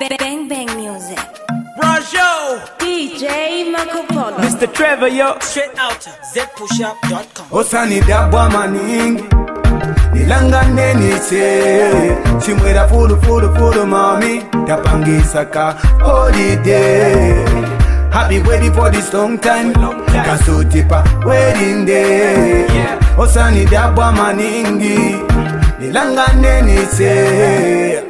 Bang Bang Music. Rajo, DJ Marco Polo. Mr. Trevor, yo. straight out zpushup.com. Osani dabwa maningi nilangane niche chimwera fulu mami tapangisa ka holiday. Happy waiting for this long time. Kasutipa wedding day. Osani dabwa maningi nilangane niche.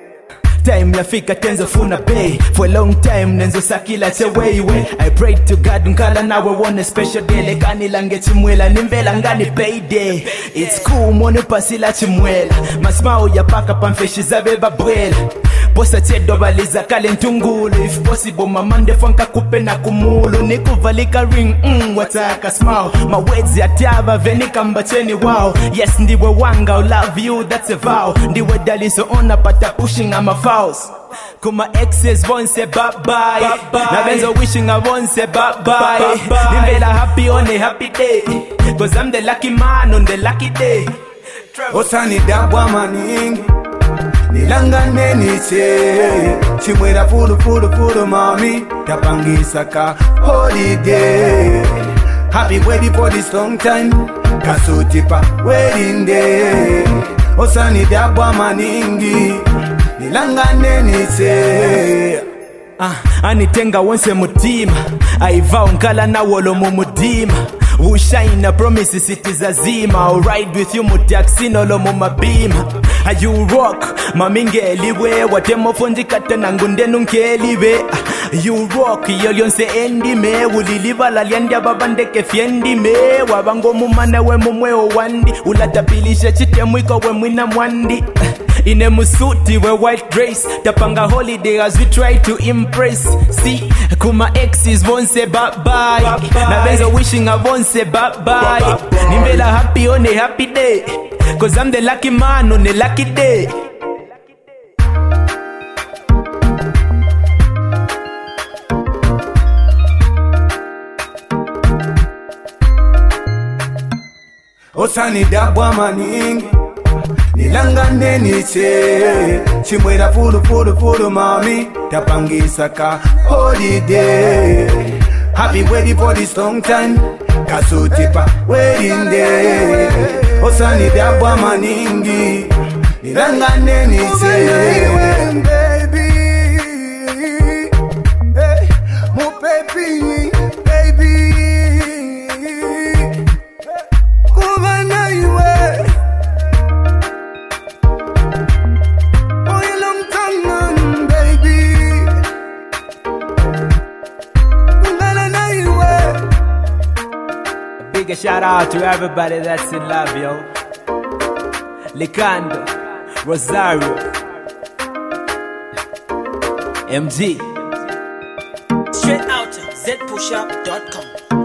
Time yafika tenzo funa pay. For a long time nenzo sakila chewe. I prayed to God nkala nawe one special day. Lekani lange chimwela nimvela ngani payday. It's cool mone pasila chimwela. Masmao ya paka pamfeshi zabe babwela. Bosa chedo baliza kale ntungulu. If possible mamande fanka kupe na kumulu. Nikuvalika ring wataka smile. My words ya tiaba venika mbacheni wow. Yes ndiwe wanga I love you that's a vow. Ndiwe daliso ona pata pushing I'm a foul. Kuma exes won't say bye-bye. Na benzo wishing I won't say bye-bye. Nimvela happy on a happy day. Cause I'm the lucky man on the lucky day. Osani dabwa maningi nilangane niche chimwera fulu mami tapangisa ka holiday. Happy waiting for this long time. Kasutipa wedding day. Osani dabwa maningi nilangane niche. Anitenga wonse mutima. Aiva unkala na wolo mumudima. Ushine promise city zima. I'll ride with you mutaxi nolo mumabima. You rock mamingeliwe. Watemo fundi kata nangunde nunkeliwe. You rock yolyonse endime. Uliliva laliandia babandeke fiendime. Wabango mumane we mumwe owandi. Ulatapilisha chite mwiko we mwina mwandi. Ine musuti we white dress. Tapanga holiday as we try to impress. See, kuma exes won't say bye-bye. Na benzo wishing I won't say bye-bye. Nimbela happy on a happy day. Cause I'm the lucky man on a lucky day. Osani dabwa maningi nilangane niche chimwera fulu mami tapangisa ka holiday. Happy waiting for this long time. Kasutipa wedding day. Osani dabwa maningi nilangane niche. Baby, hey, mo baby, baby. Kubana iwe. Big shout out to everybody that's in love, yo. Licando, Rosario, MG. Straight out zpushup.com.